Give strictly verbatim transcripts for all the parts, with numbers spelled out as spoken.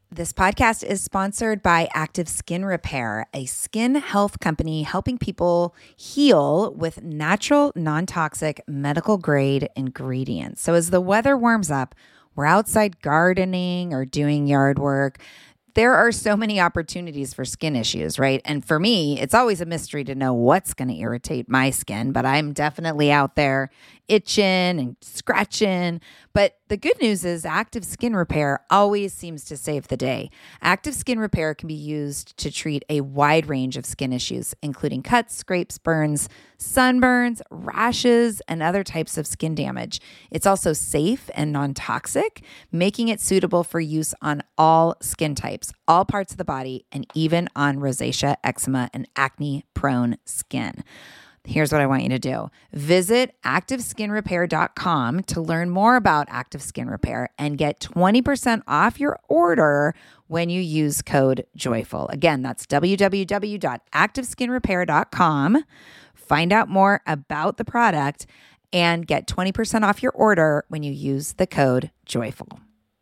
This podcast is sponsored by Active Skin Repair, a skin health company helping people heal with natural, non-toxic, medical-grade ingredients. So as the weather warms up, we're outside gardening or doing yard work. There are so many opportunities for skin issues, right? And for me, it's always a mystery to know what's going to irritate my skin, but I'm definitely out there itching and scratching. But the good news is Active Skin Repair always seems to save the day. Active Skin Repair can be used to treat a wide range of skin issues, including cuts, scrapes, burns, sunburns, rashes, and other types of skin damage. It's also safe and non-toxic, making it suitable for use on all skin types, all parts of the body, and even on rosacea, eczema, and acne-prone skin. Here's what I want you to do. Visit active skin repair dot com to learn more about Active Skin Repair and get twenty percent off your order when you use code JOYFUL. Again, that's w w w dot active skin repair dot com. Find out more about the product and get twenty percent off your order when you use the code JOYFUL.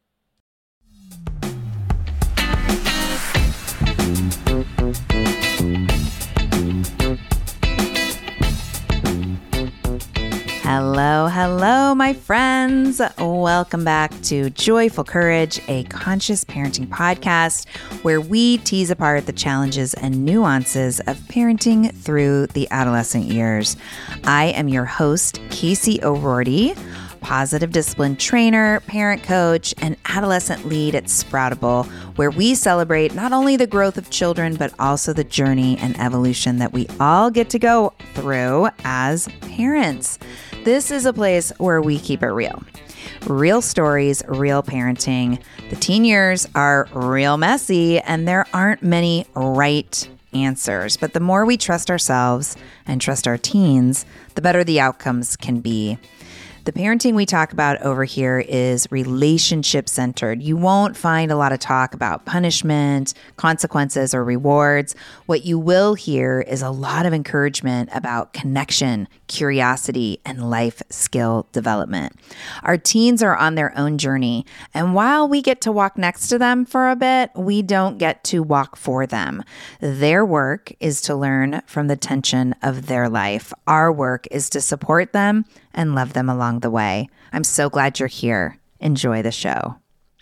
Hello, hello, my friends. Welcome back to Joyful Courage, a conscious parenting podcast where we tease apart the challenges and nuances of parenting through the adolescent years. I am your host, Casey O'Rourke, positive discipline trainer, parent coach, and adolescent lead at Sproutable, where we celebrate not only the growth of children, but also the journey and evolution that we all get to go through as parents. This is a place where we keep it real. Real stories, real parenting. The teen years are real messy, and there aren't many right answers. But the more we trust ourselves and trust our teens, the better the outcomes can be. The parenting we talk about over here is relationship centered. You won't find a lot of talk about punishment, consequences, or rewards. What you will hear is a lot of encouragement about connection, curiosity, and life skill development. Our teens are on their own journey, and while we get to walk next to them for a bit, we don't get to walk for them. Their work is to learn from the tension of their life. Our work is to support them and love them along the way. I'm so glad you're here. Enjoy the show.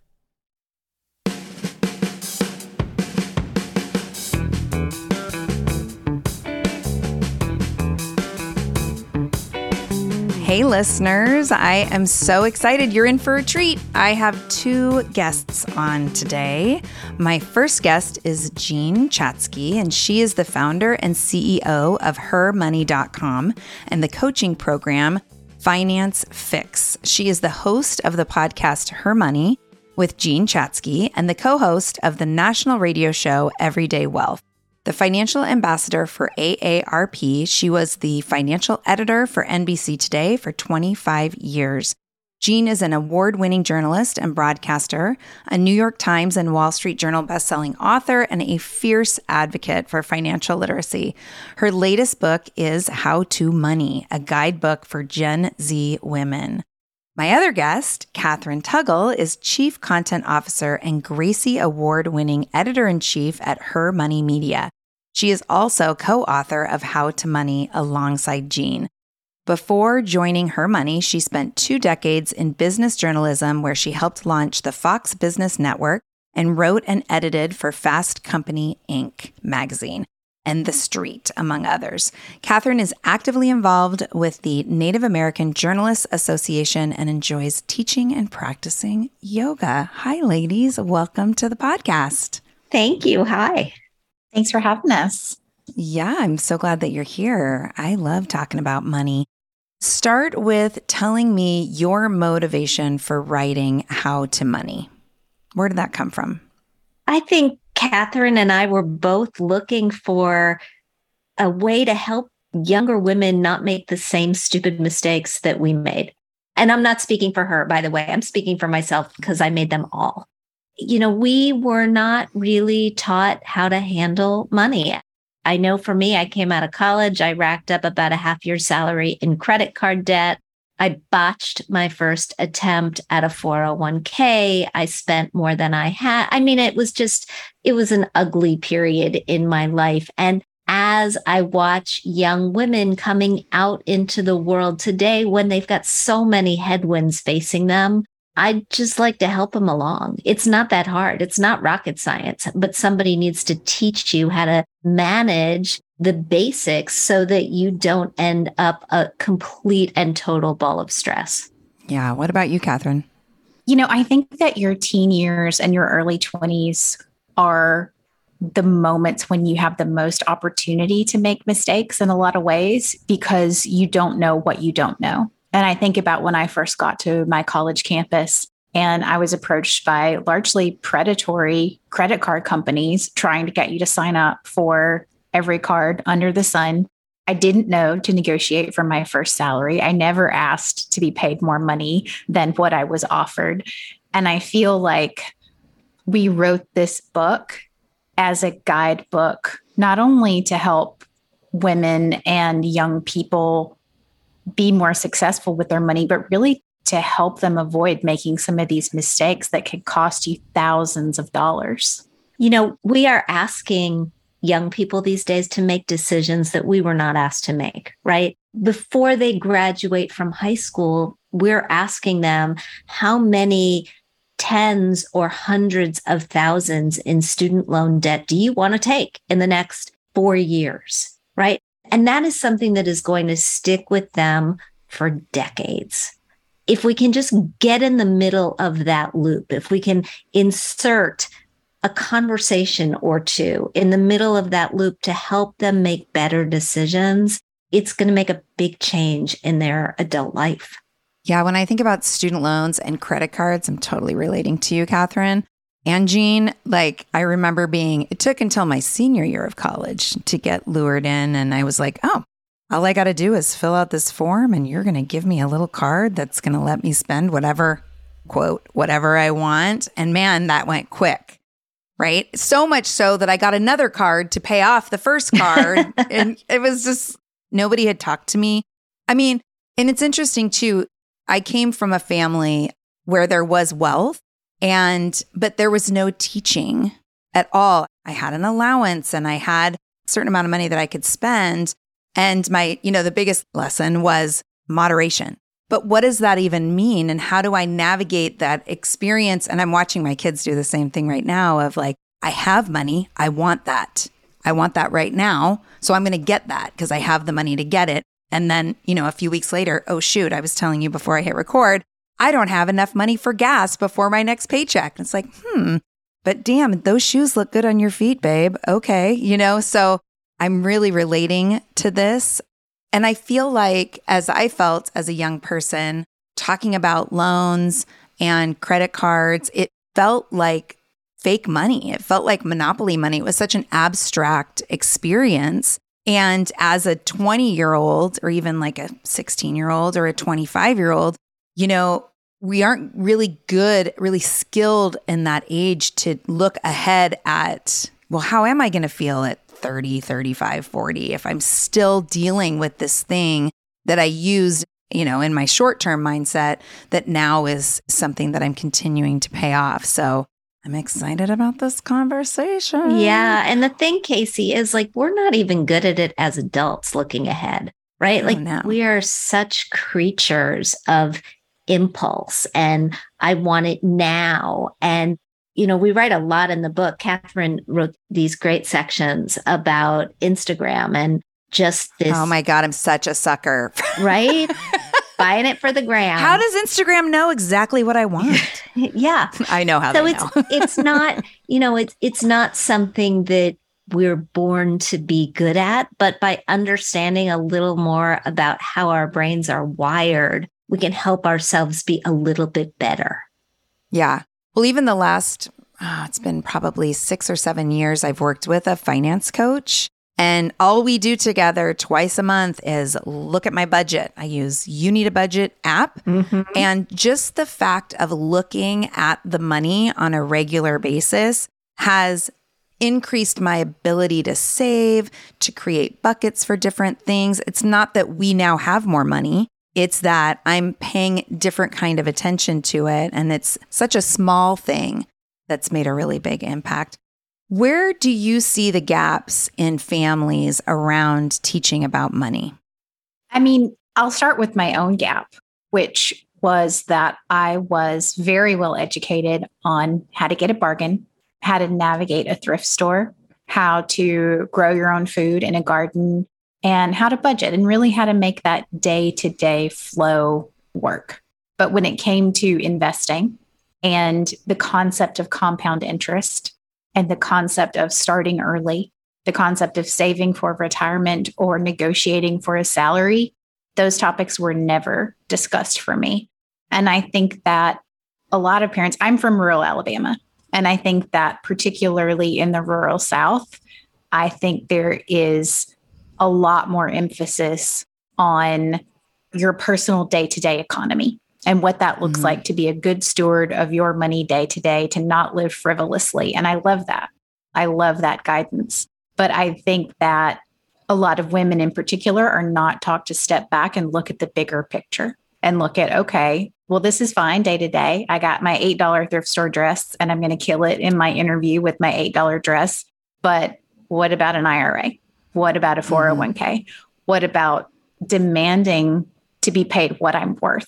Hey listeners, I am so excited. You're in for a treat. I have two guests on today. My first guest is Jean Chatzky, and she is the founder and C E O of her money dot com and the coaching program Finance Fix. She is the host of the podcast Her Money with Jean Chatzky and the co-host of the national radio show Everyday Wealth. The financial ambassador for A A R P, she was the financial editor for N B C Today for twenty-five years. Jean is an award-winning journalist and broadcaster, a New York Times and Wall Street Journal bestselling author, and a fierce advocate for financial literacy. Her latest book is How to Money, a guidebook for Gen Z women. My other guest, Katherine Tuggle, is Chief Content Officer and Gracie Award-winning Editor-in-Chief at Her Money Media. She is also co-author of How to Money alongside Jean. Before joining Her Money, she spent two decades in business journalism where she helped launch the Fox Business Network and wrote and edited for Fast Company Incorporated magazine and The Street, among others. Katherine is actively involved with the Native American Journalists Association and enjoys teaching and practicing yoga. Hi, ladies. Welcome to the podcast. Thank you. Hi. Thanks for having us. Yeah, I'm so glad that you're here. I love talking about money. Start with telling me your motivation for writing How to Money. Where did that come from? I think Katherine and I were both looking for a way to help younger women not make the same stupid mistakes that we made. And I'm not speaking for her, by the way. I'm speaking for myself because I made them all. You know, we were not really taught how to handle money. I know for me, I came out of college, I racked up about a half year salary in credit card debt. I botched my first attempt at a four oh one k. I spent more than I had. I mean, it was just, it was an ugly period in my life. And as I watch young women coming out into the world today, when they've got so many headwinds facing them, I'd just like to help them along. It's not that hard. It's not rocket science, but somebody needs to teach you how to manage the basics so that you don't end up a complete and total ball of stress. Yeah. What about you, Catherine? You know, I think that your teen years and your early twenties are the moments when you have the most opportunity to make mistakes in a lot of ways because you don't know what you don't know. And I think about when I first got to my college campus and I was approached by largely predatory credit card companies trying to get you to sign up for every card under the sun. I didn't know to negotiate for my first salary. I never asked to be paid more money than what I was offered. And I feel like we wrote this book as a guidebook, not only to help women and young people be more successful with their money, but really to help them avoid making some of these mistakes that could cost you thousands of dollars. You know, we are asking young people these days to make decisions that we were not asked to make, right? Before they graduate from high school, we're asking them how many tens or hundreds of thousands in student loan debt do you want to take in the next four years, right? And that is something that is going to stick with them for decades. If we can just get in the middle of that loop, if we can insert a conversation or two in the middle of that loop to help them make better decisions, it's going to make a big change in their adult life. Yeah, when I think about student loans and credit cards, I'm totally relating to you, Catherine. And Jean, like I remember being, it took until my senior year of college to get lured in. And I was like, oh, all I got to do is fill out this form and you're going to give me a little card that's going to let me spend whatever, quote, whatever I want. And man, that went quick, right? So much so that I got another card to pay off the first card. And it was just, nobody had talked to me. I mean, and it's interesting too, I came from a family where there was wealth. And, but there was no teaching at all. I had an allowance and I had a certain amount of money that I could spend. And my, you know, the biggest lesson was moderation. But what does that even mean? And how do I navigate that experience? And I'm watching my kids do the same thing right now of like, I have money. I want that. I want that right now. So I'm going to get that because I have the money to get it. And then, you know, a few weeks later, oh, shoot, I was telling you before I hit record, I don't have enough money for gas before my next paycheck. It's like, hmm, but damn, those shoes look good on your feet, babe. Okay. You know, so I'm really relating to this. And I feel like as I felt as a young person talking about loans and credit cards, it felt like fake money. It felt like monopoly money. It was such an abstract experience. And as a twenty year old or even like a sixteen year old or a twenty-five year old, you know, we aren't really good, really skilled in that age to look ahead at, well, how am I going to feel at thirty, thirty-five, forty if I'm still dealing with this thing that I used, you know, in my short-term mindset that now is something that I'm continuing to pay off. So I'm excited about this conversation. Yeah. And the thing, Casey, is like, we're not even good at it as adults looking ahead, right? Oh, like no. We are such creatures of impulse and I want it now. And, you know, we write a lot in the book. Catherine wrote these great sections about Instagram and just this. Oh my God, I'm such a sucker. Right? Buying it for the gram. How does Instagram know exactly what I want? Yeah. I know how so they it's, know. it's not, you know, it's, it's not something that we're born to be good at, but by understanding a little more about how our brains are wired, we can help ourselves be a little bit better. Yeah. Well, even the last, oh, it's been probably six or seven years, I've worked with a finance coach. And all we do together twice a month is look at my budget. I use You Need a Budget app. Mm-hmm. And just the fact of looking at the money on a regular basis has increased my ability to save, to create buckets for different things. It's not that we now have more money. It's that I'm paying different kind of attention to it. And it's such a small thing that's made a really big impact. Where do you see the gaps in families around teaching about money? I mean, I'll start with my own gap, which was that I was very well educated on how to get a bargain, how to navigate a thrift store, how to grow your own food in a garden, and how to budget and really how to make that day-to-day flow work. But when it came to investing and the concept of compound interest and the concept of starting early, the concept of saving for retirement or negotiating for a salary, those topics were never discussed for me. And I think that a lot of parents, I'm from rural Alabama, and I think that particularly in the rural South, I think there is a lot more emphasis on your personal day-to-day economy and what that looks mm-hmm. like to be a good steward of your money day to day, to not live frivolously. And I love that. I love that guidance. But I think that a lot of women in particular are not taught to step back and look at the bigger picture and look at, okay, well, this is fine day to day. I got my eight dollars thrift store dress and I'm going to kill it in my interview with my eight dollars dress. But what about an I R A? What about a four oh one k? Mm-hmm. What about demanding to be paid what I'm worth?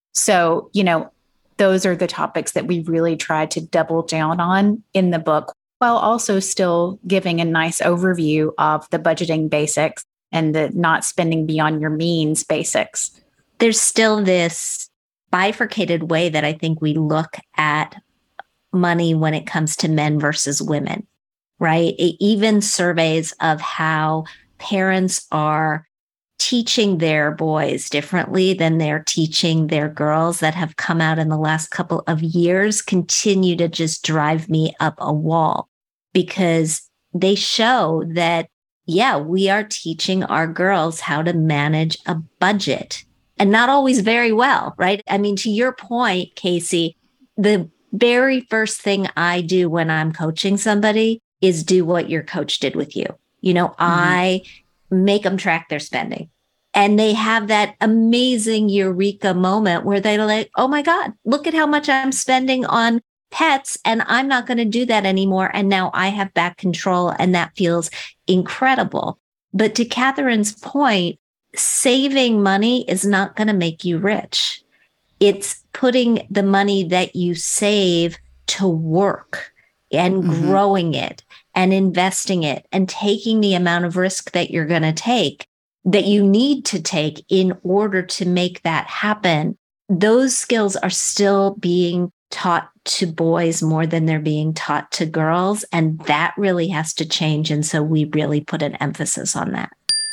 So, you know, those are the topics that we really try to double down on in the book, while also still giving a nice overview of the budgeting basics and the not spending beyond your means basics. There's still this bifurcated way that I think we look at money when it comes to men versus women, right? It, even surveys of how parents are teaching their boys differently than they're teaching their girls that have come out in the last couple of years continue to just drive me up a wall, because they show that, yeah, we are teaching our girls how to manage a budget, and not always very well, right? I mean, to your point, Casey, the very first thing I do when I'm coaching somebody is do what your coach did with you. You know, mm-hmm. I make them track their spending. And they have that amazing eureka moment where they're like, oh my God, look at how much I'm spending on pets, and I'm not going to do that anymore. And now I have back control, and that feels incredible. But to Catherine's point, saving money is not going to make you rich. It's putting the money that you save to work and mm-hmm. growing it and investing it and taking the amount of risk that you're going to take, that you need to take in order to make that happen. Those skills are still being taught to boys more than they're being taught to girls. And that really has to change. And so we really put an emphasis on that.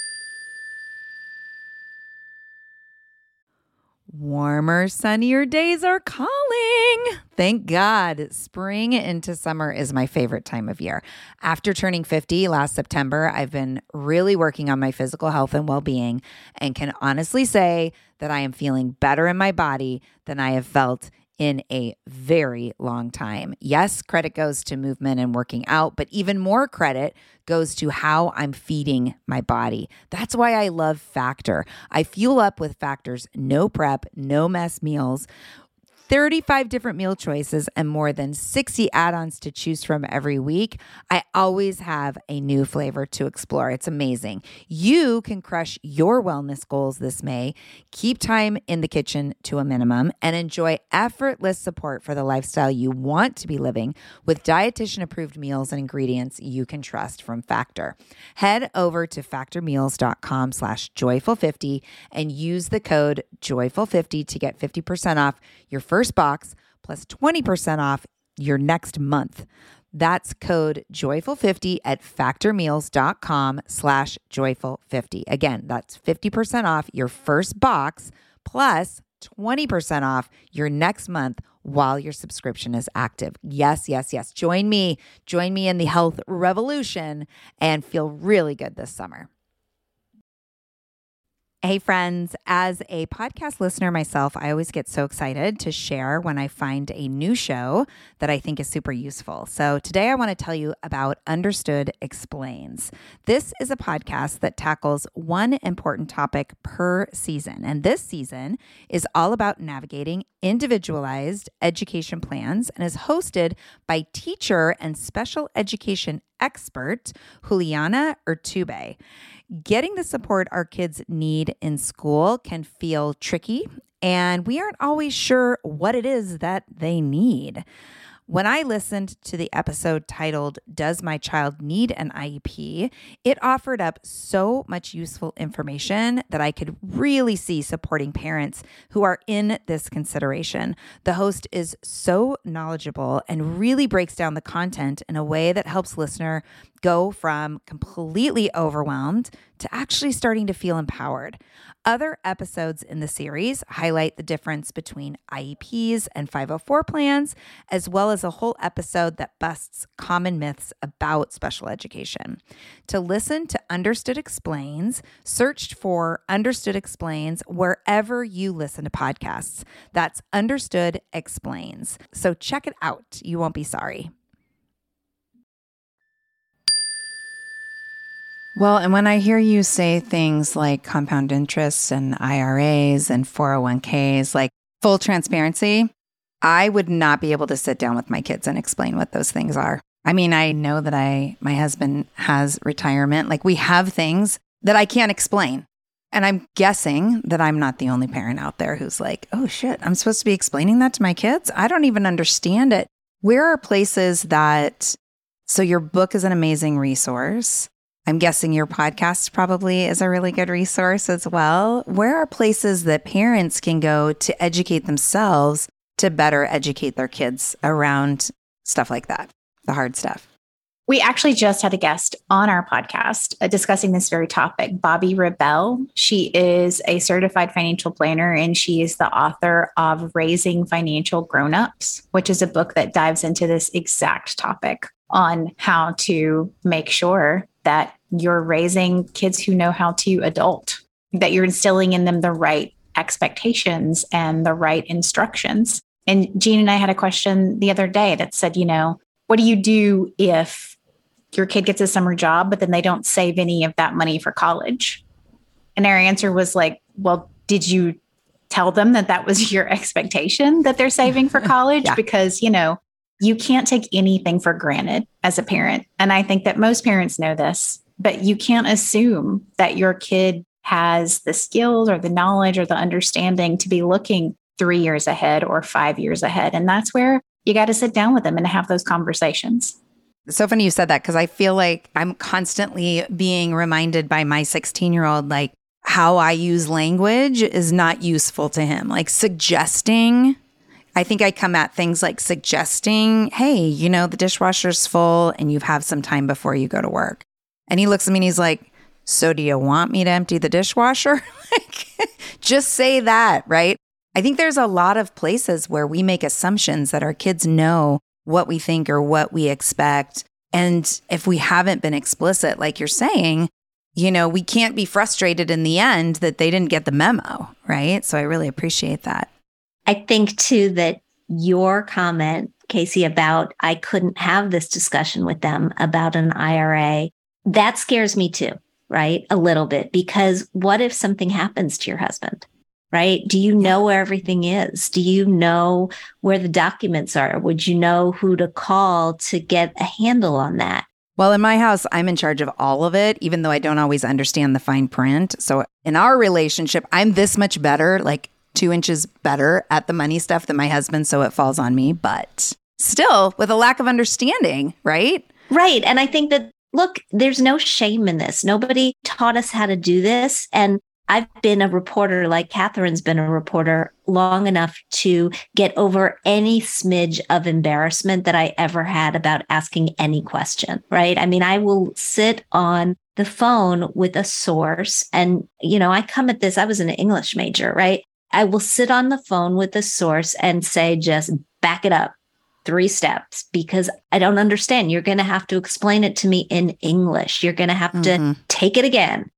Warmer, sunnier days are calling. Thank God. Spring into summer is my favorite time of year. After turning fifty last September, I've been really working on my physical health and well-being, and can honestly say that I am feeling better in my body than I have felt in a very long time. Yes, credit goes to movement and working out, but even more credit goes to how I'm feeding my body. That's why I love Factor. I fuel up with Factor's no prep, no mess meals, thirty-five different meal choices, and more than sixty add-ons to choose from every week. I always have a new flavor to explore. It's amazing. You can crush your wellness goals this May, keep time in the kitchen to a minimum, and enjoy effortless support for the lifestyle you want to be living with dietitian-approved meals and ingredients you can trust from Factor. Head over to factormeals.com slash joyful50 and use the code joyful fifty to get fifty percent off your first First box plus twenty percent off your next month. That's code joyful fifty at factormeals.com slash joyful50. Again, that's fifty percent off your first box plus twenty percent off your next month while your subscription is active. Yes, yes, yes. Join me. Join me in the health revolution and feel really good this summer. Hey, friends, as a podcast listener myself, I always get so excited to share when I find a new show that I think is super useful. So today I want to tell you about Understood Explains. This is a podcast that tackles one important topic per season. And this season is all about navigating individualized education plans and is hosted by teacher and special education expert Juliana Urtubey. Getting the support our kids need in school can feel tricky, and we aren't always sure what it is that they need. When I listened to the episode titled, Does My Child Need an I E P? It offered up so much useful information that I could really see supporting parents who are in this consideration. The host is so knowledgeable and really breaks down the content in a way that helps listener go from completely overwhelmed to actually starting to feel empowered. Other episodes in the series highlight the difference between I E Ps and five oh four plans, as well as a whole episode that busts common myths about special education. To listen to Understood Explains, search for Understood Explains wherever you listen to podcasts. That's Understood Explains. So check it out. You won't be sorry. Well, and when I hear you say things like compound interest and I R As and four oh one k's, like full transparency, I would not be able to sit down with my kids and explain what those things are. I mean, I know that I, my husband has retirement. Like we have things that I can't explain. And I'm guessing that I'm not the only parent out there who's like, oh shit, I'm supposed to be explaining that to my kids? I don't even understand it. Where are places that, so your book is an amazing resource. I'm guessing your podcast probably is a really good resource as well. Where are places that parents can go to educate themselves to better educate their kids around stuff like that, the hard stuff? We actually just had a guest on our podcast uh, discussing this very topic, Bobbi Rebell. She is a certified financial planner, and she is the author of Raising Financial Grownups, which is a book that dives into this exact topic on how to make sure that you're raising kids who know how to adult, that you're instilling in them the right expectations and the right instructions. And Jean and I had a question the other day that said, you know, what do you do if your kid gets a summer job, but then they don't save any of that money for college? And our answer was like, well, did you tell them that that was your expectation, that they're saving for college? Yeah. Because, you know, you can't take anything for granted as a parent. And I think that most parents know this, but you can't assume that your kid has the skills or the knowledge or the understanding to be looking three years ahead or five years ahead. And that's where you got to sit down with them and have those conversations. It's so funny you said that, because I feel like I'm constantly being reminded by my sixteen-year-old, like how I use language is not useful to him. Like suggesting, I think I come at things like suggesting, hey, you know, the dishwasher's full and you have some time before you go to work. And he looks at me and he's like, so do you want me to empty the dishwasher? Like, just say that, right? I think there's a lot of places where we make assumptions that our kids know what we think or what we expect. And if we haven't been explicit, like you're saying, you know, we can't be frustrated in the end that they didn't get the memo, right? So I really appreciate that. I think too that your comment, Casey, about I couldn't have this discussion with them about an I R A, that scares me too, right? A little bit, because what if something happens to your husband, right? Do you know where everything is? Do you know where the documents are? Would you know who to call to get a handle on that? Well, in my house, I'm in charge of all of it, even though I don't always understand the fine print. So in our relationship, I'm this much better, like two inches better at the money stuff than my husband. So it falls on me, but still with a lack of understanding, right? Right. And I think that, look, there's no shame in this. Nobody taught us how to do this. And I've been a reporter, like Catherine's been a reporter, long enough to get over any smidge of embarrassment that I ever had about asking any question, right? I mean, I will sit on the phone with a source and, you know, I come at this, I was an English major, right? I will sit on the phone with a source and say, just back it up. Three steps, because I don't understand. You're going to have to explain it to me in English. You're going to have mm-hmm. to take it again.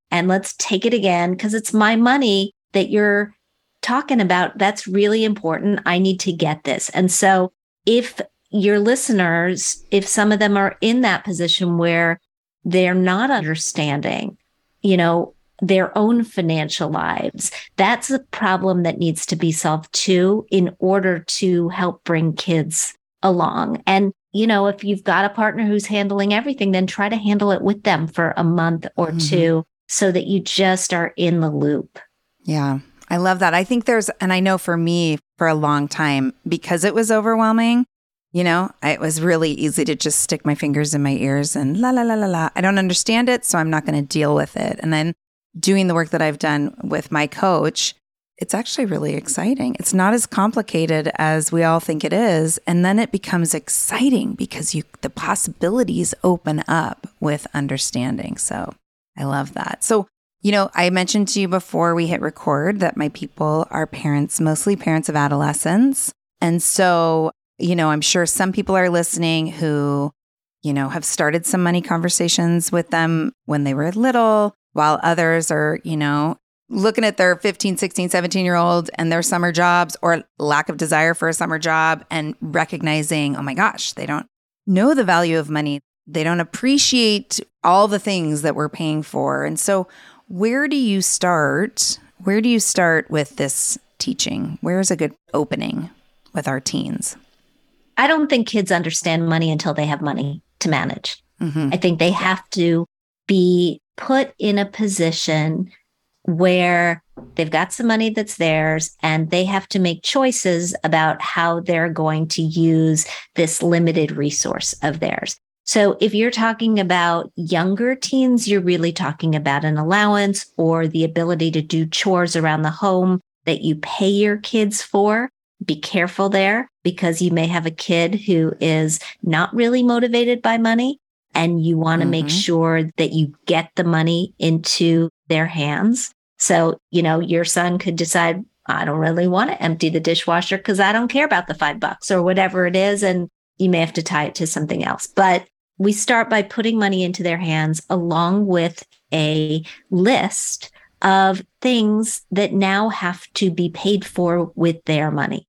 and let's take it again because it's my money that you're talking about. That's really important. I need to get this. And so if your listeners, if some of them are in that position where they're not understanding, you know, their own financial lives, that's a problem that needs to be solved too, in order to help bring kids along. And, you know, if you've got a partner who's handling everything, then try to handle it with them for a month or mm-hmm. two so that you just are in the loop. Yeah, I love that. I think there's, and I know for me for a long time, because it was overwhelming, you know, it was really easy to just stick my fingers in my ears and la, la, la, la, la. I don't understand it, so I'm not going to deal with it. And then doing the work that I've done with my coach, it's actually really exciting. It's not as complicated as we all think it is. And then it becomes exciting because you the possibilities open up with understanding. So I love that. So, you know, I mentioned to you before we hit record that my people are parents, mostly parents of adolescents. And so, you know, I'm sure some people are listening who, you know, have started some money conversations with them when they were little, while others are, you know, looking at their fifteen, sixteen, seventeen year old and their summer jobs or lack of desire for a summer job and recognizing, oh my gosh, they don't know the value of money. They don't appreciate all the things that we're paying for. And so where do you start? Where do you start with this teaching? Where's a good opening with our teens? I don't think kids understand money until they have money to manage. Mm-hmm. I think they have to be put in a position where they've got some money that's theirs and they have to make choices about how they're going to use this limited resource of theirs. So if you're talking about younger teens, you're really talking about an allowance or the ability to do chores around the home that you pay your kids for. Be careful there, because you may have a kid who is not really motivated by money, and you want to mm-hmm. make sure that you get the money into their hands. So, you know, your son could decide, I don't really want to empty the dishwasher because I don't care about the five bucks or whatever it is. And you may have to tie it to something else. But we start by putting money into their hands along with a list of things that now have to be paid for with their money.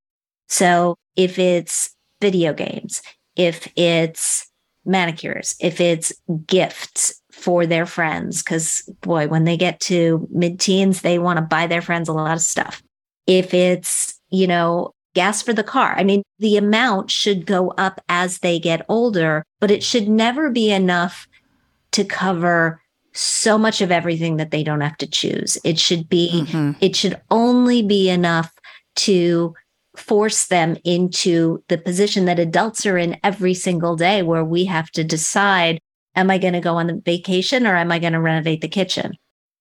So if it's video games, if it's manicures, if it's gifts for their friends, because boy, when they get to mid-teens, they want to buy their friends a lot of stuff. If it's, you know, gas for the car, I mean, the amount should go up as they get older, but it should never be enough to cover so much of everything that they don't have to choose. It should be, mm-hmm. it should only be enough to force them into the position that adults are in every single day, where we have to decide, am I going to go on the vacation or am I going to renovate the kitchen?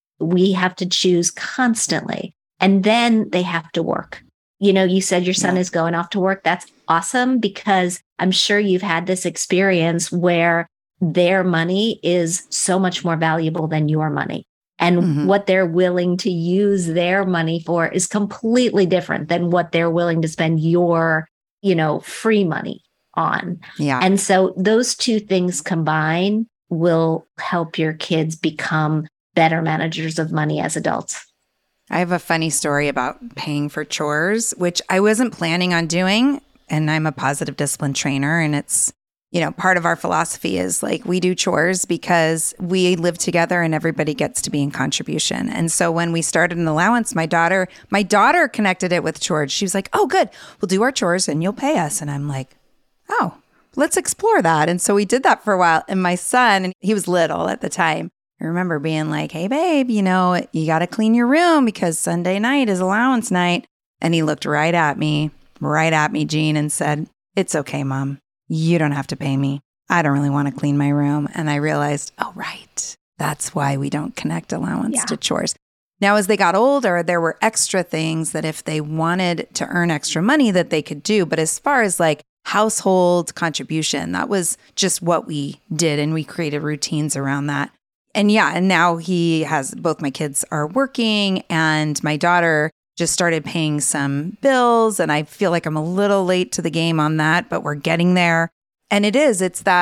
We have to choose constantly. And then they have to work. You know, you said your son yeah. is going off to work. That's awesome, because I'm sure you've had this experience where their money is so much more valuable than your money. And mm-hmm. what they're willing to use their money for is completely different than what they're willing to spend your, you know, free money on. Yeah. And so those two things combined will help your kids become better managers of money as adults. I have a funny story about paying for chores, which I wasn't planning on doing. And I'm a positive discipline trainer, and it's, you know, part of our philosophy is like we do chores because we live together and everybody gets to be in contribution. And so when we started an allowance, my daughter, my daughter connected it with chores. She was like, oh, good. We'll do our chores and you'll pay us. And I'm like, oh, let's explore that. And so we did that for a while. And my son, and he was little at the time, I remember being like, hey, babe, you know, you got to clean your room because Sunday night is allowance night. And he looked right at me, right at me, Jean, and said, it's okay, Mom. You don't have to pay me. I don't really want to clean my room. And I realized, oh, right. That's why we don't connect allowance yeah. to chores. Now, as they got older, there were extra things that if they wanted to earn extra money that they could do. But as far as like household contribution, that was just what we did. And we created routines around that. And yeah, and now he has, both my kids are working, and my daughter just started paying some bills, and I feel like I'm a little late to the game on that, but we're getting there. And it is, it's that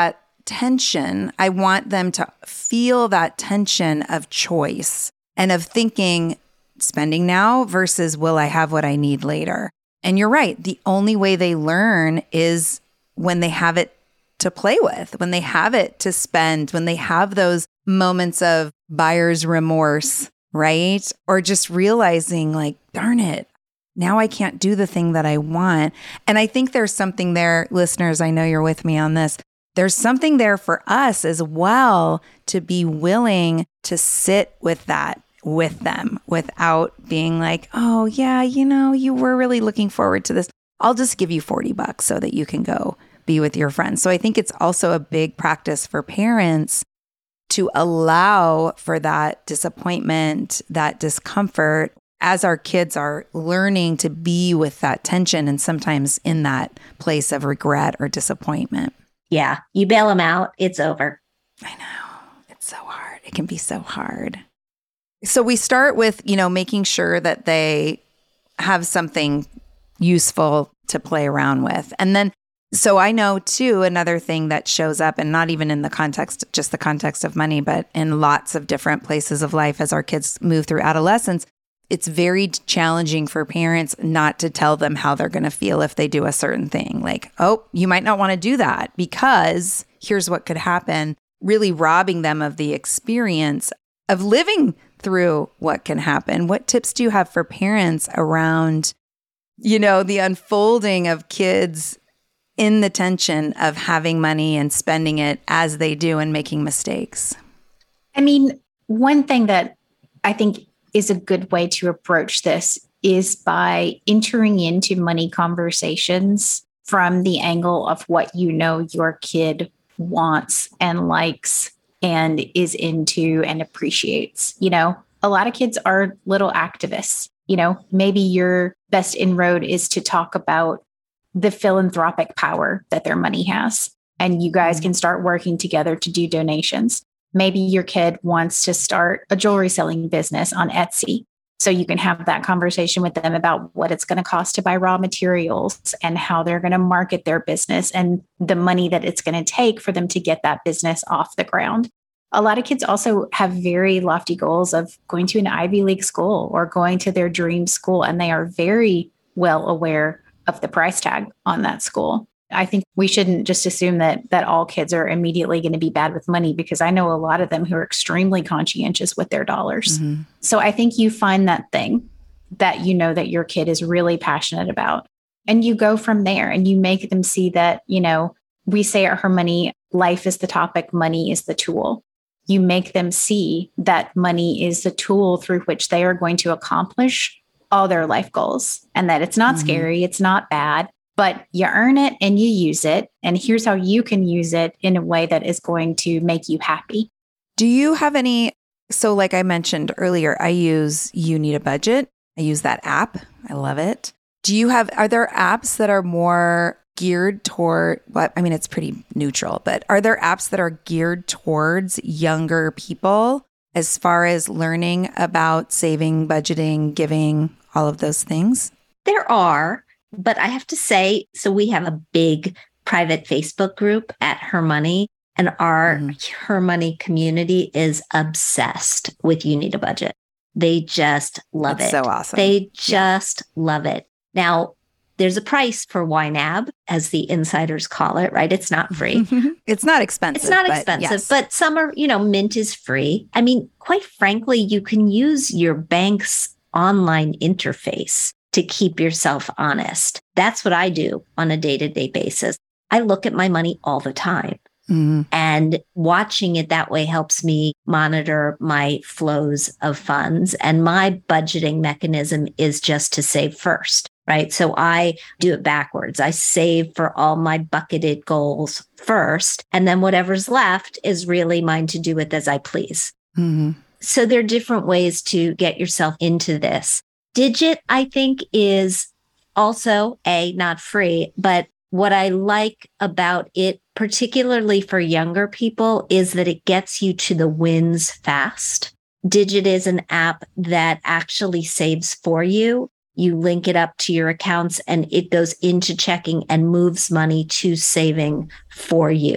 tension. I want them to feel that tension of choice and of thinking, spending now versus will I have what I need later? And you're right. The only way they learn is when they have it to play with, when they have it to spend, when they have those moments of buyer's remorse, right? Or just realizing like, darn it, now I can't do the thing that I want. And I think there's something there, listeners, I know you're with me on this. There's something there for us as well to be willing to sit with that with them without being like, oh yeah, you know, you were really looking forward to this. I'll just give you forty bucks so that you can go be with your friends. So I think it's also a big practice for parents to allow for that disappointment, that discomfort as our kids are learning to be with that tension and sometimes in that place of regret or disappointment. Yeah, you bail them out, it's over. I know. It's so hard. It can be so hard. So we start with, you know, making sure that they have something useful to play around with. And then, so I know too, another thing that shows up, and not even in the context, just the context of money, but in lots of different places of life as our kids move through adolescence, it's very challenging for parents not to tell them how they're going to feel if they do a certain thing. Like, oh, you might not want to do that because here's what could happen, really robbing them of the experience of living through what can happen. What tips do you have for parents around, you know, the unfolding of kids in the tension of having money and spending it as they do and making mistakes? I mean, one thing that I think is a good way to approach this is by entering into money conversations from the angle of what you know your kid wants and likes and is into and appreciates. You know, a lot of kids are little activists. You know, maybe your best inroad is to talk about the philanthropic power that their money has, and you guys can start working together to do donations. Maybe your kid wants to start a jewelry selling business on Etsy. So you can have that conversation with them about what it's going to cost to buy raw materials and how they're going to market their business and the money that it's going to take for them to get that business off the ground. A lot of kids also have very lofty goals of going to an Ivy League school or going to their dream school, and they are very well aware of the price tag on that school. I think we shouldn't just assume that that all kids are immediately going to be bad with money, because I know a lot of them who are extremely conscientious with their dollars. Mm-hmm. So I think you find that thing that you know that your kid is really passionate about, and you go from there and you make them see that, you know, we say at Her Money, life is the topic, money is the tool. You make them see that money is the tool through which they are going to accomplish all their life goals, and that it's not mm-hmm. scary, it's not bad. But you earn it and you use it. And here's how you can use it in a way that is going to make you happy. Do you have any, so like I mentioned earlier, I use You Need a Budget. I use that app. I love it. Do you have, are there apps that are more geared toward, what, I mean, it's pretty neutral, but are there apps that are geared towards younger people as far as learning about saving, budgeting, giving, all of those things? There are. But I have to say, so we have a big private Facebook group at Her Money, and our mm-hmm. Her Money community is obsessed with You Need a Budget. They just love That's it. So awesome. They just yeah. love it. Now, there's a price for Y NAB, as the insiders call it, right? It's not free. It's not expensive. It's not but expensive, yes. but some are, you know, Mint is free. I mean, quite frankly, you can use your bank's online interface to keep yourself honest. That's what I do on a day-to-day basis. I look at my money all the time. Mm-hmm. And watching it that way helps me monitor my flows of funds. And my budgeting mechanism is just to save first, right? So I do it backwards. I save for all my bucketed goals first. And then whatever's left is really mine to do with as I please. Mm-hmm. So there are different ways to get yourself into this. Digit, I think, is also a not free, but what I like about it, particularly for younger people, is that it gets you to the wins fast. Digit is an app that actually saves for you. You link it up to your accounts and it goes into checking and moves money to saving for you.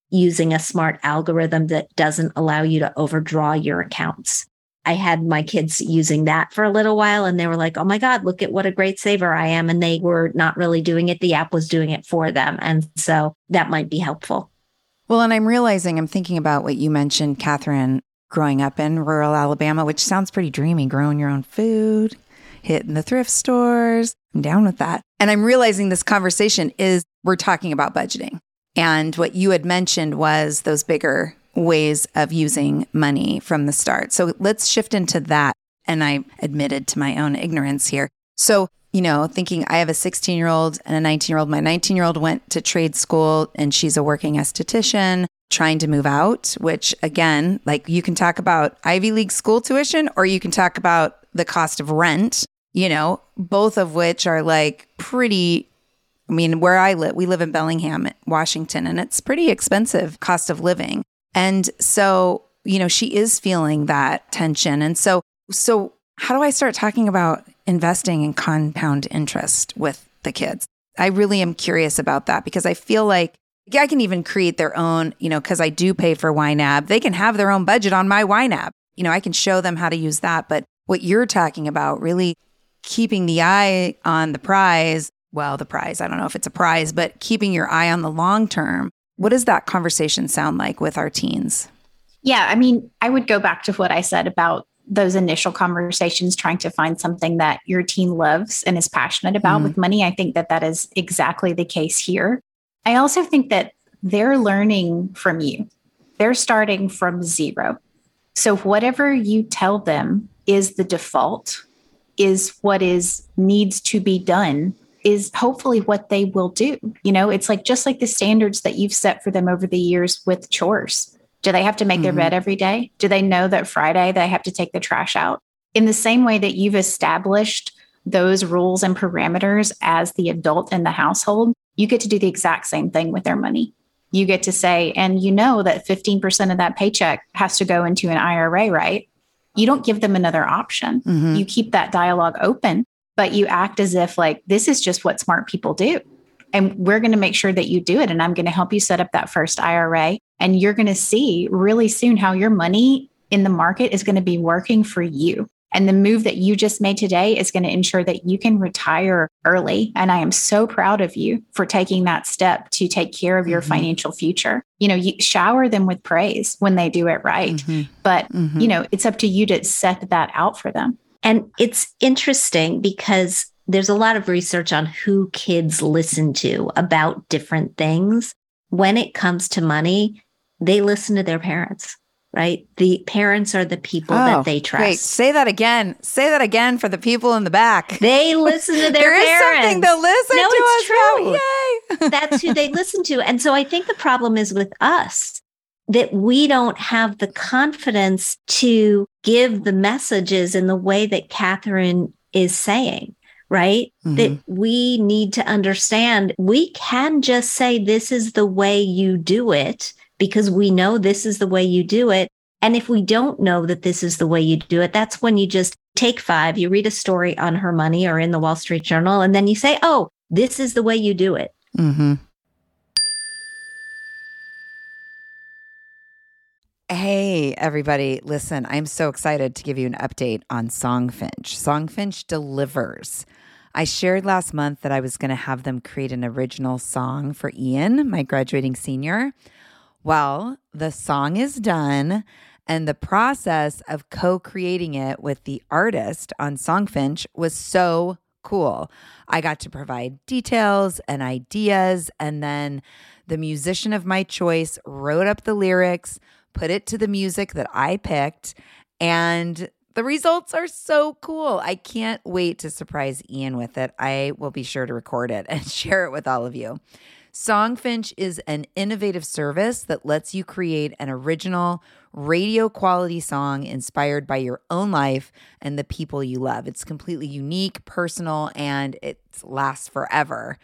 using a smart algorithm that doesn't allow you to overdraw your accounts. I had my kids using that for a little while and they were like, oh my God, look at what a great saver I am. And they were not really doing it. The app was doing it for them. And so that might be helpful. Well, and I'm realizing I'm thinking about what you mentioned, Catherine, growing up in rural Alabama, which sounds pretty dreamy, growing your own food, hitting the thrift stores. I'm down with that. And I'm realizing this conversation is we're talking about budgeting. And what you had mentioned was those bigger ways of using money from the start. So let's shift into that. And I admitted to my own ignorance here. So, you know, thinking I have a sixteen-year-old and a nineteen-year-old. My nineteen-year-old went to trade school and she's a working esthetician trying to move out, which again, like you can talk about Ivy League school tuition or you can talk about the cost of rent, you know, both of which are like pretty, I mean, where I live, we live in Bellingham, Washington, and it's pretty expensive cost of living. And so, you know, she is feeling that tension. And so, so how do I start talking about investing in compound interest with the kids? I really am curious about that because I feel like I can even create their own, you know, because I do pay for Y NAB. They can have their own budget on my Y NAB. You know, I can show them how to use that. But what you're talking about, really keeping the eye on the prize, well, the prize, I don't know if it's a prize, but keeping your eye on the long term. What does that conversation sound like with our teens? Yeah, I mean, I would go back to what I said about those initial conversations, trying to find something that your teen loves and is passionate about. Mm. With money, I think that that is exactly the case here. I also think that they're learning from you. They're starting from zero. So whatever you tell them is the default, is what is needs to be done, is hopefully what they will do. You know, it's like just like the standards that you've set for them over the years with chores. Do they have to make mm-hmm. their bed every day? Do they know that Friday they have to take the trash out? In the same way that you've established those rules and parameters as the adult in the household, you get to do the exact same thing with their money. You get to say, and you know that fifteen percent of that paycheck has to go into an I R A, right? You don't give them another option. Mm-hmm. You keep that dialogue open, but you act as if like, this is just what smart people do. And we're going to make sure that you do it. And I'm going to help you set up that first I R A. And you're going to see really soon how your money in the market is going to be working for you. And the move that you just made today is going to ensure that you can retire early. And I am so proud of you for taking that step to take care of your mm-hmm. financial future. You know, you shower them with praise when they do it right. Mm-hmm. But, mm-hmm. you know, it's up to you to set that out for them. And it's interesting because there's a lot of research on who kids listen to about different things. When it comes to money, they listen to their parents. Right? The parents are the people oh, that they trust. Wait, say that again. Say that again for the people in the back. They listen to their there parents. There is something to listen no, to it's us true. about. Yay. That's who they listen to. And so I think the problem is with us that we don't have the confidence to give the messages in the way that Catherine is saying. Right? Mm-hmm. That we need to understand we can just say, this is the way you do it, because we know this is the way you do it. And if we don't know that this is the way you do it, that's when you just take five, you read a story on her money or in the Wall Street Journal, and then you say, oh, this is the way you do it. Mm-hmm. Hey, everybody. Listen, I'm so excited to give you an update on Songfinch. Songfinch delivers. I shared last month that I was going to have them create an original song for Ian, my graduating senior. Well, the song is done, and the process of co-creating it with the artist on Songfinch was so cool. I got to provide details and ideas, and then the musician of my choice wrote up the lyrics, put it to the music that I picked, and the results are so cool. I can't wait to surprise Ian with it. I will be sure to record it and share it with all of you. Songfinch is an innovative service that lets you create an original radio quality song inspired by your own life and the people you love. It's completely unique, personal, and it lasts forever.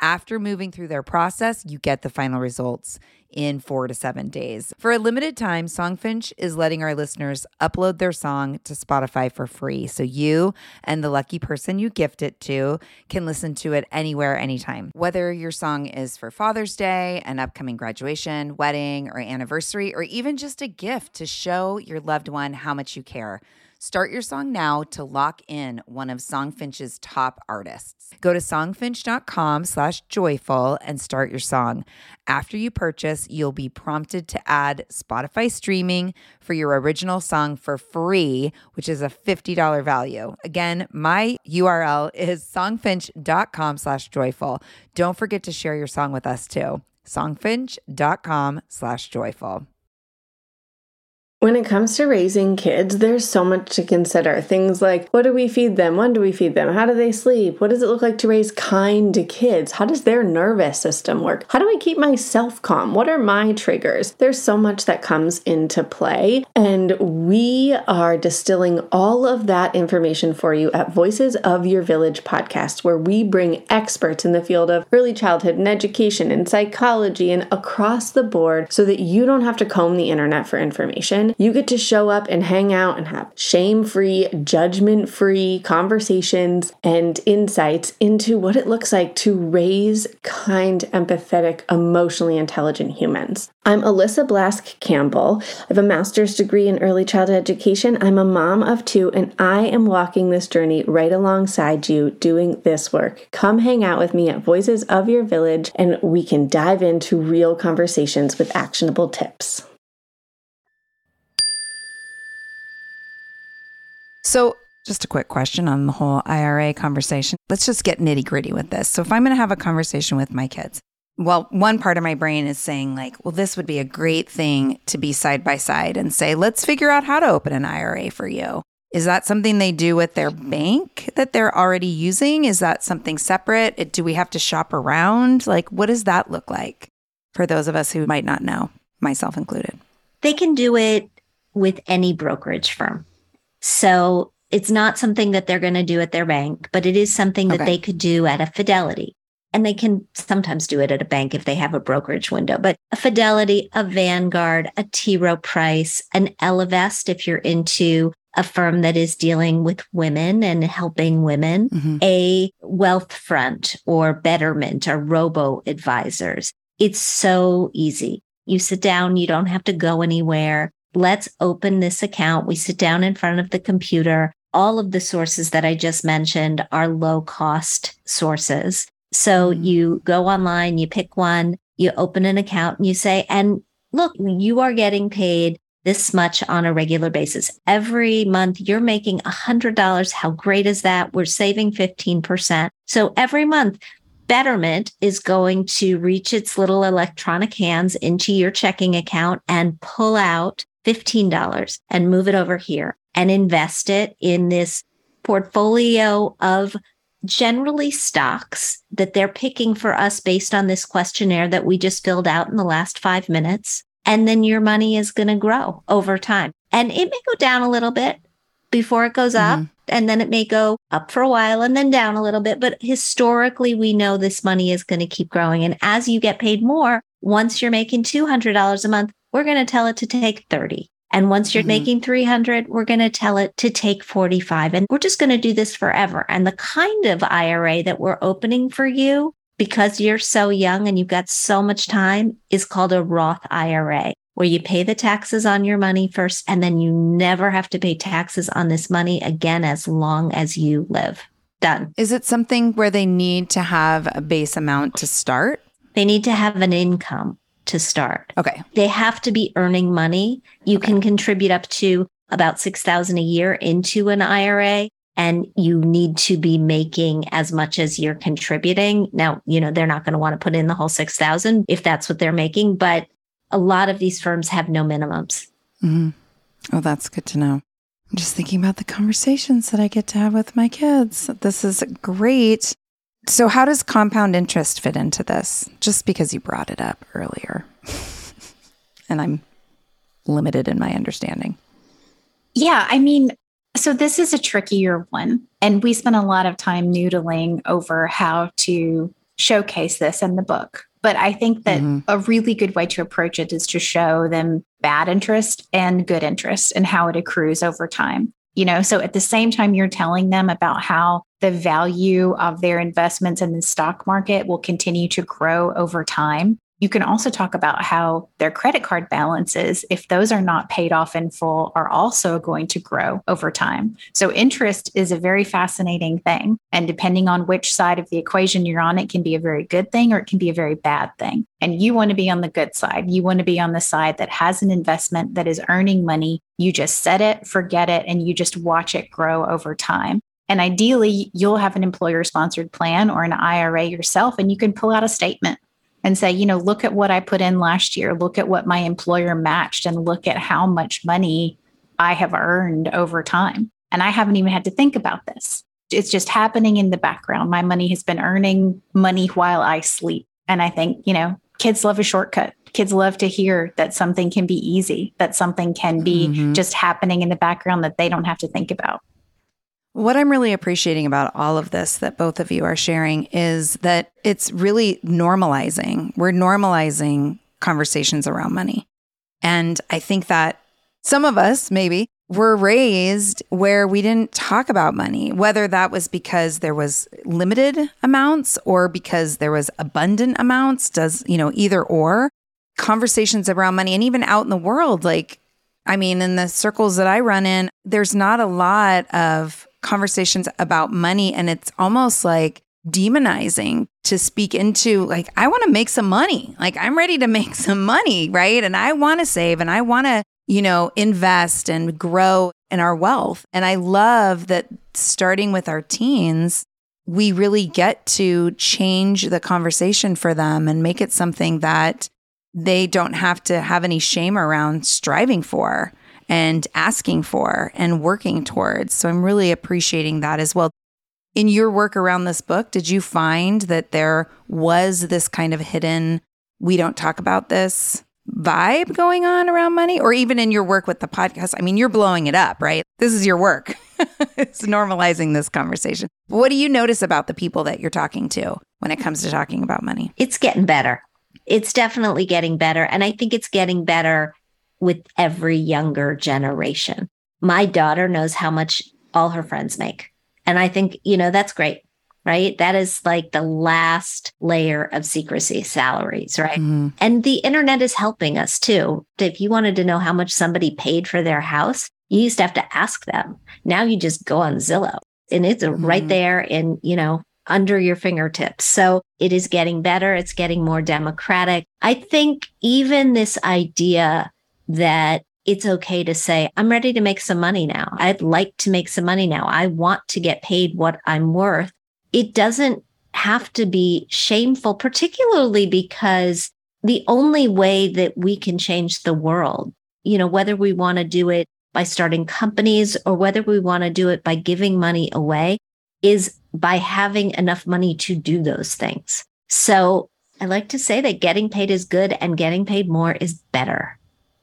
After moving through their process, you get the final results in four to seven days. For a limited time, Songfinch is letting our listeners upload their song to Spotify for free. So you and the lucky person you gift it to can listen to it anywhere, anytime. Whether your song is for Father's Day, an upcoming graduation, wedding, or anniversary, or even just a gift to show your loved one how much you care. Start your song now to lock in one of Songfinch's top artists. Go to songfinch.com slash joyful and start your song. After you purchase, you'll be prompted to add Spotify streaming for your original song for free, which is a fifty dollars value. Again, my U R L is songfinch.com slash joyful. Don't forget to share your song with us too. songfinch.com slash joyful. When it comes to raising kids, there's so much to consider. Things like, what do we feed them? When do we feed them? How do they sleep? What does it look like to raise kind kids? How does their nervous system work? How do I keep myself calm? What are my triggers? There's so much that comes into play, and we are distilling all of that information for you at Voices of Your Village podcast, where we bring experts in the field of early childhood and education and psychology and across the board so that you don't have to comb the internet for information. You get to show up and hang out and have shame-free, judgment-free conversations and insights into what it looks like to raise kind, empathetic, emotionally intelligent humans. I'm Alyssa Blask Campbell. I have a master's degree in early childhood education. I'm a mom of two, and I am walking this journey right alongside you doing this work. Come hang out with me at Voices of Your Village, and we can dive into real conversations with actionable tips. So just a quick question on the whole I R A conversation. Let's just get nitty gritty with this. So if I'm going to have a conversation with my kids, well, one part of my brain is saying like, well, this would be a great thing to be side by side and say, let's figure out how to open an I R A for you. Is that something they do with their bank that they're already using? Is that something separate? Do we have to shop around? Like, what does that look like for those of us who might not know, myself included? They can do it with any brokerage firm. So it's not something that they're going to do at their bank, but it is something that Okay. they could do at a Fidelity. And they can sometimes do it at a bank if they have a brokerage window. But a Fidelity, a Vanguard, a T. Rowe Price, an Ellevest if you're into a firm that is dealing with women and helping women, Mm-hmm. a Wealthfront or Betterment or Robo Advisors. It's so easy. You sit down, you don't have to go anywhere. Let's open this account. We sit down in front of the computer. All of the sources that I just mentioned are low cost sources. So Mm-hmm. you go online, you pick one, you open an account and you say, and look, you are getting paid this much on a regular basis. Every month you're making one hundred dollars. How great is that? We're saving fifteen percent. So every month, Betterment is going to reach its little electronic hands into your checking account and pull out fifteen dollars and move it over here and invest it in this portfolio of generally stocks that they're picking for us based on this questionnaire that we just filled out in the last five minutes. And then your money is going to grow over time. And it may go down a little bit before it goes up. Mhm. And then it may go up for a while and then down a little bit. But historically, we know this money is going to keep growing. And as you get paid more, once you're making two hundred dollars a month, we're going to tell it to take thirty. And once you're Mhm. making three hundred, we're going to tell it to take forty-five. And we're just going to do this forever. And the kind of I R A that we're opening for you, because you're so young and you've got so much time, is called a Roth I R A, where you pay the taxes on your money first, and then you never have to pay taxes on this money again as long as you live. Done. Is it something where they need to have a base amount to start? They need to have an income to start. Okay. They have to be earning money. You Okay. can contribute up to about six thousand dollars a year into an I R A, and you need to be making as much as you're contributing. Now, you know, they're not going to want to put in the whole six thousand dollars if that's what they're making, but a lot of these firms have no minimums. Mm-hmm. Oh, that's good to know. I'm just thinking about the conversations that I get to have with my kids. This is great. So how does compound interest fit into this? Just because you brought it up earlier. And I'm limited in my understanding. Yeah, I mean, so this is a trickier one. And we spent a lot of time noodling over how to showcase this in the book. But I think that mm-hmm. a really good way to approach it is to show them bad interest and good interest and how it accrues over time. You know, so at the same time, you're telling them about how the value of their investments in the stock market will continue to grow over time. You can also talk about how their credit card balances, if those are not paid off in full, are also going to grow over time. So interest is a very fascinating thing. And depending on which side of the equation you're on, it can be a very good thing or it can be a very bad thing. And you want to be on the good side. You want to be on the side that has an investment that is earning money. You just set it, forget it, and you just watch it grow over time. And ideally, you'll have an employer-sponsored plan or an I R A yourself, and you can pull out a statement and say, you know, look at what I put in last year, look at what my employer matched, and look at how much money I have earned over time. And I haven't even had to think about this. It's just happening in the background. My money has been earning money while I sleep. And I think, you know, kids love a shortcut. Kids love to hear that something can be easy, that something can be mm-hmm. just happening in the background that they don't have to think about. What I'm really appreciating about all of this that both of you are sharing is that it's really normalizing. We're normalizing conversations around money. And I think that some of us maybe were raised where we didn't talk about money, whether that was because there was limited amounts or because there was abundant amounts, does, you know, either or. Conversations around money, and even out in the world, like, I mean, in the circles that I run in, there's not a lot of conversations about money. And it's almost like demonizing to speak into, like, I want to make some money. Like, I'm ready to make some money, right? And I want to save and I want to, you know, invest and grow in our wealth. And I love that starting with our teens, we really get to change the conversation for them and make it something that they don't have to have any shame around striving for and asking for and working towards. So I'm really appreciating that as well. In your work around this book, did you find that there was this kind of hidden, we don't talk about this vibe going on around money? Or even in your work with the podcast? I mean, you're blowing it up, right? This is your work. It's normalizing this conversation. What do you notice about the people that you're talking to when it comes to talking about money? It's getting better. It's definitely getting better. And I think it's getting better with every younger generation. My daughter knows how much all her friends make. And I think, you know, that's great, right? That is like the last layer of secrecy, salaries, right? Mm-hmm. And the internet is helping us too. If you wanted to know how much somebody paid for their house, you used to have to ask them. Now you just go on Zillow and it's mm-hmm. right there in, you know, under your fingertips. So it is getting better. It's getting more democratic. I think even this idea that it's okay to say, I'm ready to make some money now. I'd like to make some money now. I want to get paid what I'm worth. It doesn't have to be shameful, particularly because the only way that we can change the world, you know, whether we want to do it by starting companies or whether we want to do it by giving money away, is by having enough money to do those things. So I like to say that getting paid is good and getting paid more is better.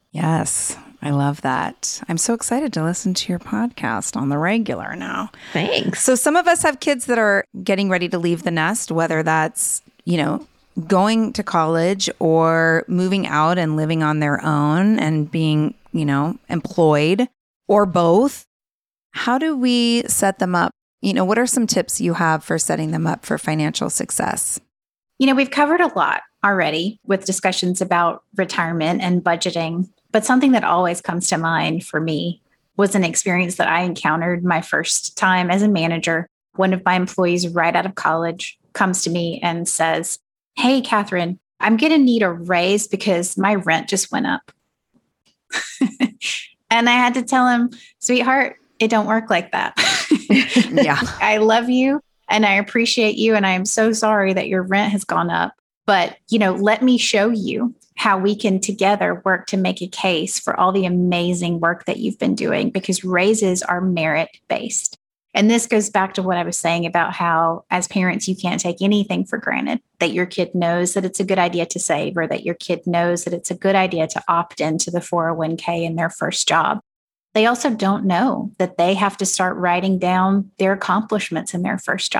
Yes, I love that. I'm so excited to listen to your podcast on the regular now. Thanks. So some of us have kids that are getting ready to leave the nest, whether that's, you know, going to college or moving out and living on their own and being, you know, employed, or both. How do we set them up? You know, what are some tips you have for setting them up for financial success? You know, we've covered a lot already with discussions about retirement and budgeting, but something that always comes to mind for me was an experience that I encountered my first time as a manager. One of my employees right out of college comes to me and says, "Hey, Catherine, I'm going to need a raise because my rent just went up." And I had to tell him, "Sweetheart, it don't work like that." Yeah. I love you and I appreciate you. And I am so sorry that your rent has gone up. But, you know, let me show you how we can together work to make a case for all the amazing work that you've been doing, because raises are merit based. And this goes back to what I was saying about how as parents, you can't take anything for granted, that your kid knows that it's a good idea to save, or that your kid knows that it's a good idea to opt into the four oh one k in their first job. They also don't know that they have to start writing down their accomplishments in their first job.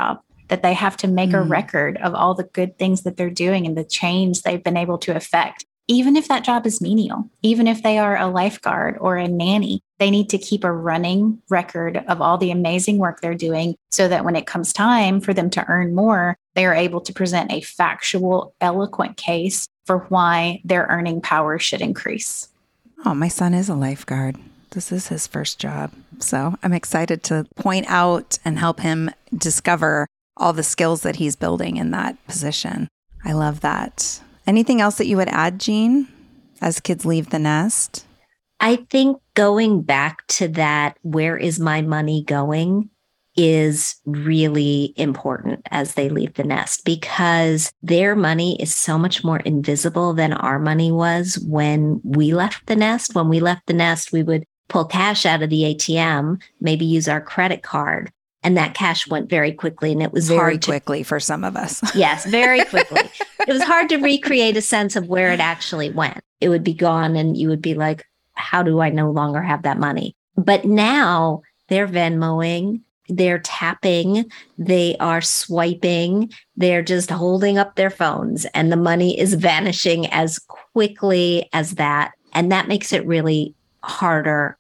that they have to make Mm. a record of all the good things that they're doing and the change they've been able to affect. Even if that job is menial, even if they are a lifeguard or a nanny, they need to keep a running record of all the amazing work they're doing so that when it comes time for them to earn more, they are able to present a factual, eloquent case for why their earning power should increase. Oh, my son is a lifeguard. This is his first job. So I'm excited to point out and help him discover all the skills that he's building in that position. I love that. Anything else that you would add, Jean, as kids leave the nest? I think going back to that, where is my money going, is really important as they leave the nest, because their money is so much more invisible than our money was when we left the nest. When we left the nest, we would pull cash out of the A T M, maybe use our credit card. And that cash went very quickly, and it was very hard to, quickly for some of us. Yes, very quickly. It was hard to recreate a sense of where it actually went. It would be gone, and you would be like, how do I no longer have that money? But now they're Venmoing, they're tapping, they are swiping, they're just holding up their phones, and the money is vanishing as quickly as that. And that makes it really harder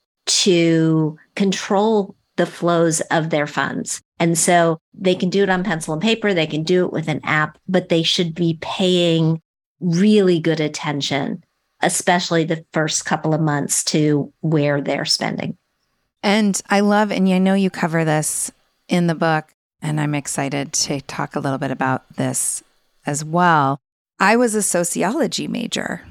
to control the flows of their funds. And so they can do it on pencil and paper, they can do it with an app, but they should be paying really good attention, especially the first couple of months, to where they're spending. And I love, and I know you cover this in the book, and I'm excited to talk a little bit about this as well. I was a sociology major.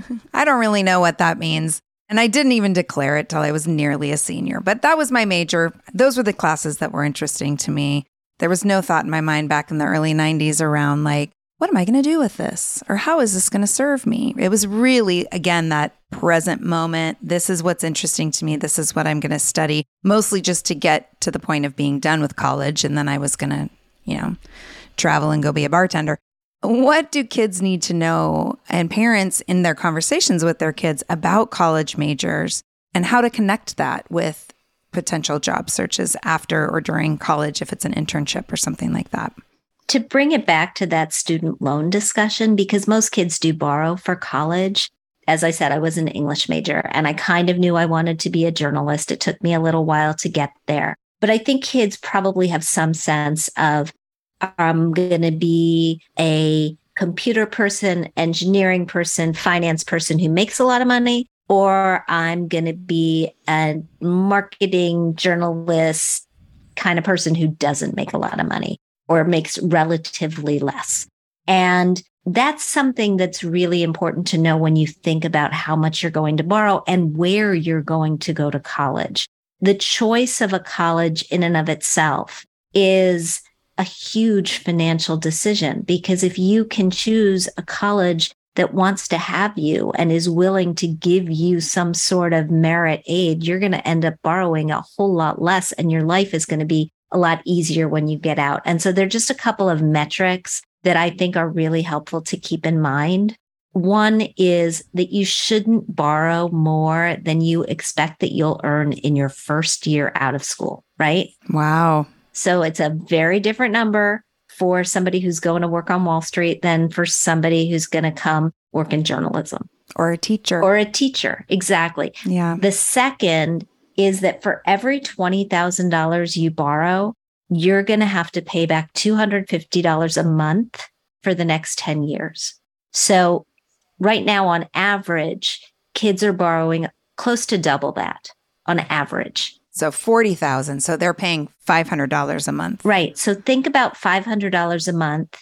I don't really know what that means. And I didn't even declare it till I was nearly a senior, but that was my major. Those were the classes that were interesting to me. There was no thought in my mind back in the early nineties around like, what am I going to do with this? Or how is this going to serve me? It was really, again, that present moment. This is what's interesting to me. This is what I'm going to study, mostly just to get to the point of being done with college. And then I was going to, you know, travel and go be a bartender. What do kids need to know, and parents in their conversations with their kids, about college majors and how to connect that with potential job searches after or during college, if it's an internship or something like that? To bring it back to that student loan discussion, because most kids do borrow for college. As I said, I was an English major, and I kind of knew I wanted to be a journalist. It took me a little while to get there. But I think kids probably have some sense of, I'm going to be a computer person, engineering person, finance person who makes a lot of money, or I'm going to be a marketing journalist kind of person who doesn't make a lot of money or makes relatively less. And that's something that's really important to know when you think about how much you're going to borrow and where you're going to go to college. The choice of a college in and of itself is a huge financial decision, because if you can choose a college that wants to have you and is willing to give you some sort of merit aid, you're going to end up borrowing a whole lot less, and your life is going to be a lot easier when you get out. And so there are just a couple of metrics that I think are really helpful to keep in mind. One is that you shouldn't borrow more than you expect that you'll earn in your first year out of school, right? Wow. So it's a very different number for somebody who's going to work on Wall Street than for somebody who's going to come work in journalism. Or a teacher. Or a teacher. Exactly. Yeah. The second is that for every twenty thousand dollars you borrow, you're going to have to pay back two hundred fifty dollars a month for the next ten years. So right now, on average, kids are borrowing close to double that on average. So forty thousand dollars. So they're paying five hundred dollars a month. Right. So think about five hundred dollars a month,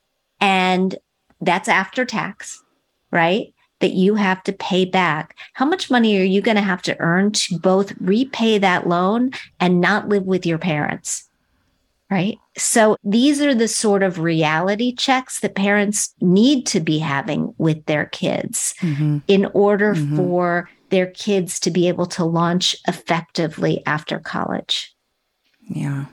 and that's after tax, right? That you have to pay back. How much money are you going to have to earn to both repay that loan and not live with your parents? Right. So these are the sort of reality checks that parents need to be having with their kids mm-hmm. in order mm-hmm. for their kids to be able to launch effectively after college. Yeah.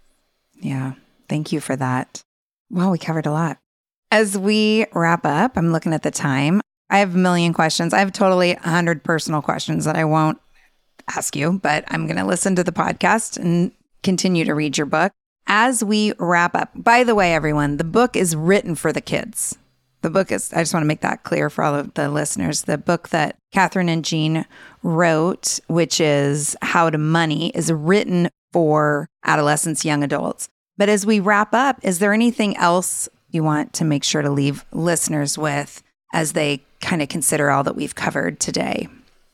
Yeah. Thank you for that. Well, we covered a lot. As we wrap up, I'm looking at the time. I have a million questions. I have totally a hundred personal questions that I won't ask you, but I'm going to listen to the podcast and continue to read your book. as we wrap up, by the way, everyone, the book is written for the kids. The book is, I just want to make that clear for all of the listeners. The book that Catherine and Jean wrote, which is How to Money, is written for adolescents, young adults. But as we wrap up, is there anything else you want to make sure to leave listeners with as they kind of consider all that we've covered today?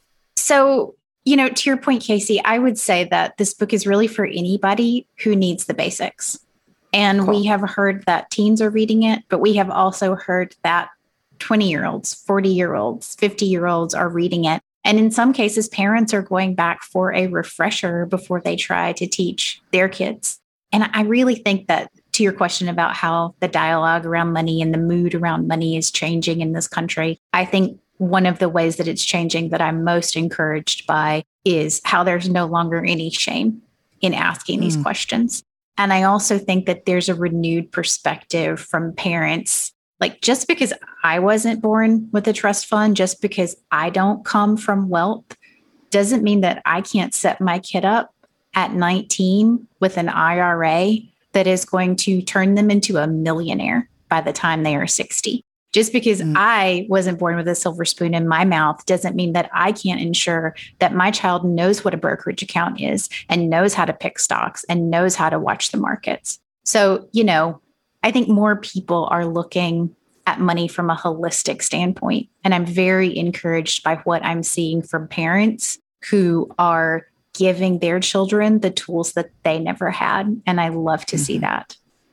So, you know, to your point, Casey, I would say that this book is really for anybody who needs the basics. And cool. We have heard that teens are reading it, but we have also heard that twenty-year-olds, forty-year-olds, fifty-year-olds are reading it. And in some cases, parents are going back for a refresher before they try to teach their kids. And I really think that, to your question about how the dialogue around money and the mood around money is changing in this country, I think one of the ways that it's changing that I'm most encouraged by is how there's no longer any shame in asking mm. these questions. And I also think that there's a renewed perspective from parents. Like, just because I wasn't born with a trust fund, just because I don't come from wealth, doesn't mean that I can't set my kid up at nineteen with an I R A that is going to turn them into a millionaire by the time they are sixty. Just because mm. I wasn't born with a silver spoon in my mouth doesn't mean that I can't ensure that my child knows what a brokerage account is and knows how to pick stocks and knows how to watch the markets. So, you know, I think more people are looking at money from a holistic standpoint. And I'm very encouraged by what I'm seeing from parents who are giving their children the tools that they never had. And I love to mm-hmm. see that.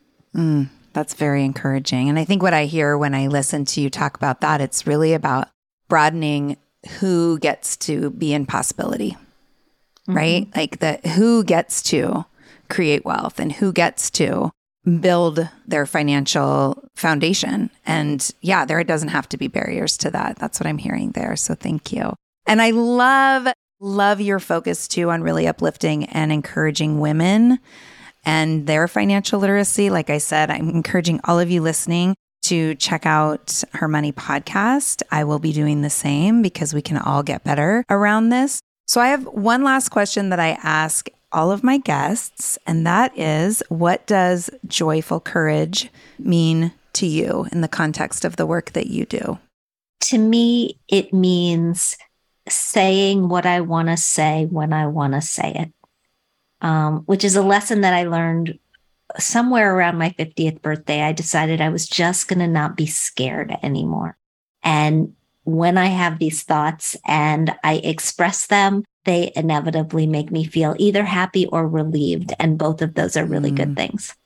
Mm. That's very encouraging. And I think what I hear when I listen to you talk about that, it's really about broadening who gets to be in possibility, mm-hmm. right? Like the who gets to create wealth and who gets to build their financial foundation. And yeah, there doesn't have to be barriers to that. That's what I'm hearing there. So thank you. And I love, love your focus too on really uplifting and encouraging women and their financial literacy. Like I said, I'm encouraging all of you listening to check out Her Money podcast. I will be doing the same because we can all get better around this. So I have one last question that I ask all of my guests, and that is, what does joyful courage mean to you in the context of the work that you do? To me, it means saying what I want to say when I want to say it. Um, which is a lesson that I learned somewhere around my fiftieth birthday. I decided I was just going to not be scared anymore. And when I have these thoughts and I express them, they inevitably make me feel either happy or relieved. And both of those are really mm. good things.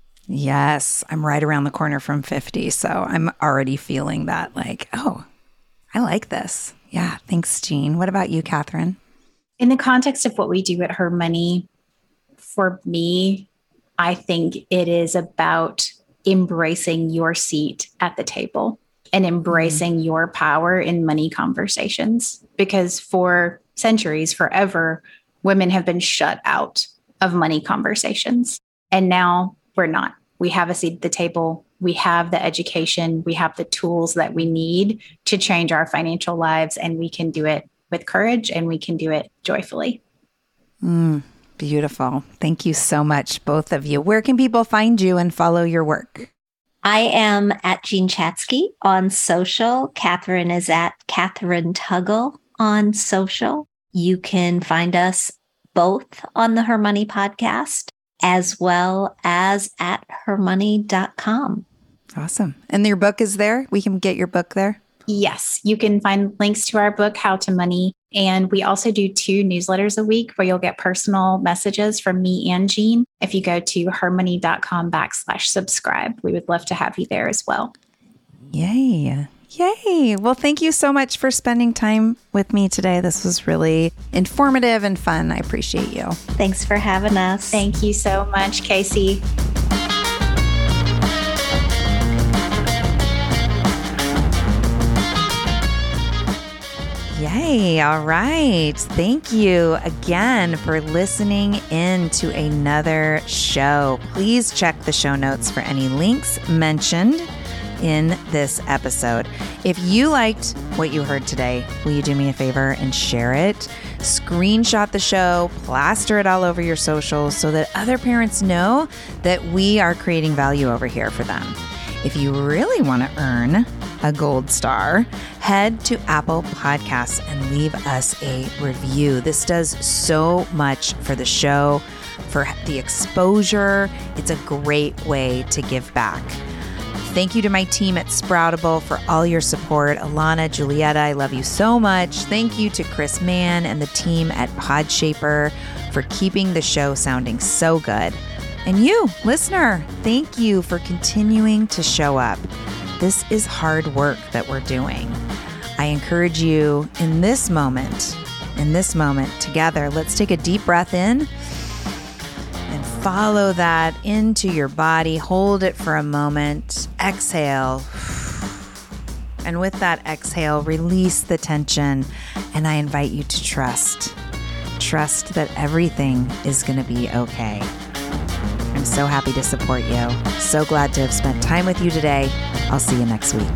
Yes, I'm right around the corner from fifty. So I'm already feeling that like, oh, I like this. Yeah. Thanks, Jean. What about you, Catherine? In the context of what we do at Her Money, for me, I think it is about embracing your seat at the table and embracing mm-hmm. your power in money conversations. Because for centuries, forever, women have been shut out of money conversations. And now we're not. We have a seat at the table. We have the education. We have the tools that we need to change our financial lives. And we can do it with courage and we can do it joyfully. Mm. Beautiful. Thank you so much, both of you. Where can people find you and follow your work? I am at Jean Chatzky on social. Catherine is at Catherine Tuggle on social. You can find us both on the Her Money podcast as well as at her money dot com. Awesome. And your book is there? We can get your book there? Yes, you can find links to our book, How to Money. And we also do two newsletters a week where you'll get personal messages from me and Jean. If you go to her money dot com backslash subscribe, we would love to have you there as well. Yay. Yay. Well, thank you so much for spending time with me today. This was really informative and fun. I appreciate you. Thanks for having us. Thank you so much, Casey. Yay. All right. Thank you again for listening in to another show. Please check the show notes for any links mentioned in this episode. If you liked what you heard today, will you do me a favor and share it? Screenshot the show, plaster it all over your socials so that other parents know that we are creating value over here for them. If you really want to earn a gold star, head to Apple Podcasts and leave us a review. This does so much for the show, for the exposure. It's a great way to give back. Thank you to my team at Sproutable for all your support. Alana, Julietta, I love you so much. Thank you to Chris Mann and the team at Podshaper for keeping the show sounding so good. And you, listener, thank you for continuing to show up. This is hard work that we're doing. I encourage you in this moment, in this moment together, let's take a deep breath in and follow that into your body. Hold it for a moment. Exhale. And with that exhale, release the tension. And I invite you to trust. Trust that everything is going to be okay. I'm so happy to support you. So glad to have spent time with you today. I'll see you next week.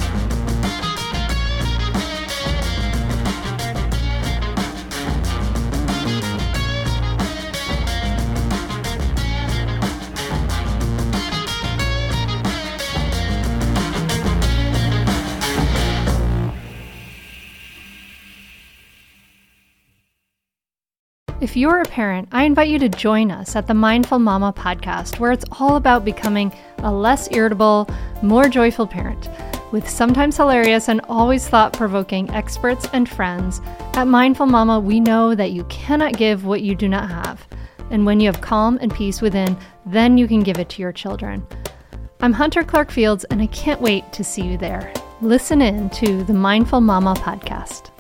If you're a parent, I invite you to join us at the Mindful Mama podcast, where it's all about becoming a less irritable, more joyful parent. With sometimes hilarious and always thought-provoking experts and friends, at Mindful Mama, we know that you cannot give what you do not have. And when you have calm and peace within, then you can give it to your children. I'm Hunter Clark Fields, and I can't wait to see you there. Listen in to the Mindful Mama podcast.